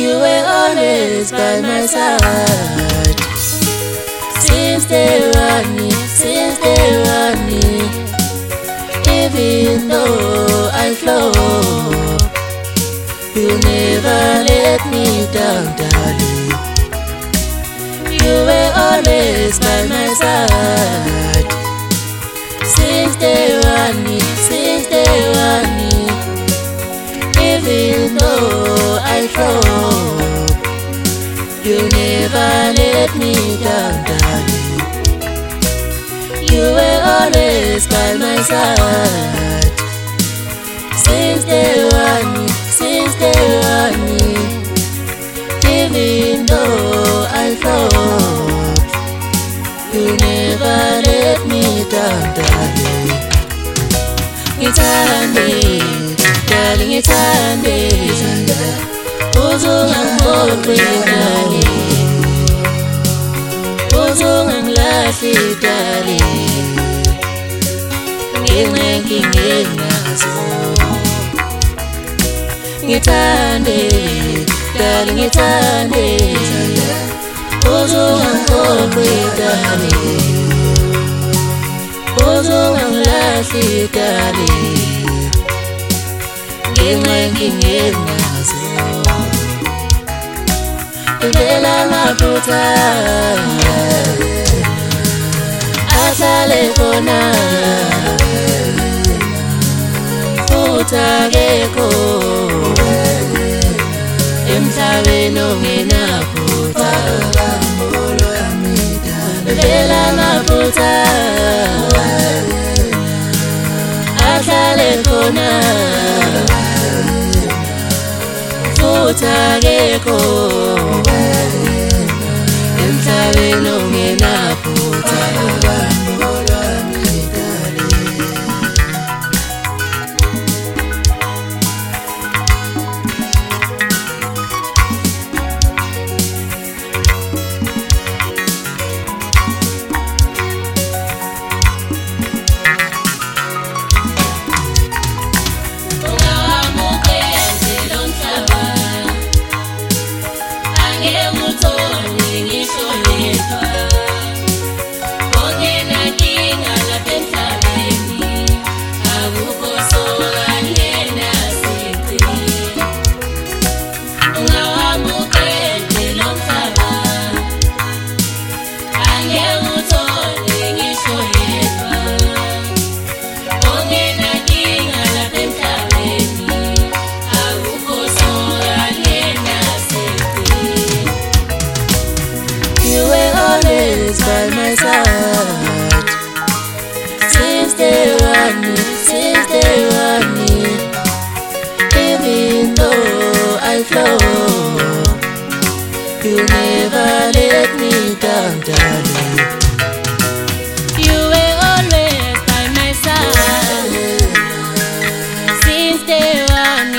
You were always by my side. Since day one, even though I flow, you never let me down, darling. You were always by my side. Since day one, even though I flow, you never let me down, darling. You were always by my side. Since day one, even though I flow, you never let me down, darling. Ngithande, darling, ngithande, uzungangikhohlwe darling, uzungangilahli darling, ngenxa yenkinga enginazo. Ngithande, darling, ngithande, uzungangikhohlwe darling, uzungangilahli darling, ngenxa yenkinga enginazo. Uvela amaphutha ahlale khona, futhi akekho emhlabeni ongenaphutha. Uvela amaphutha ahlale khona, futhi akekho emhlabeni ongenaphutha. By my side. Since day one, even though I flow, you never let me down, darling. You were always by my side. Since day one,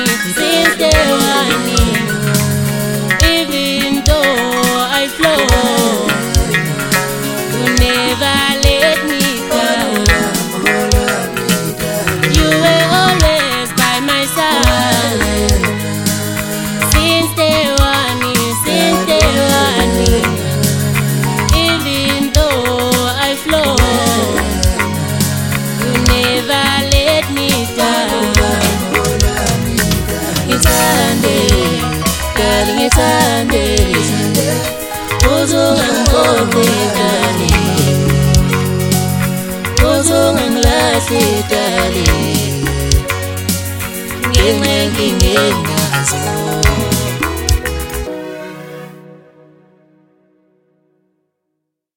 even though I flow, ngithande, uzungangikhohlwe darling, uzungangilahli darling, ngenxa yenkinga enginazo.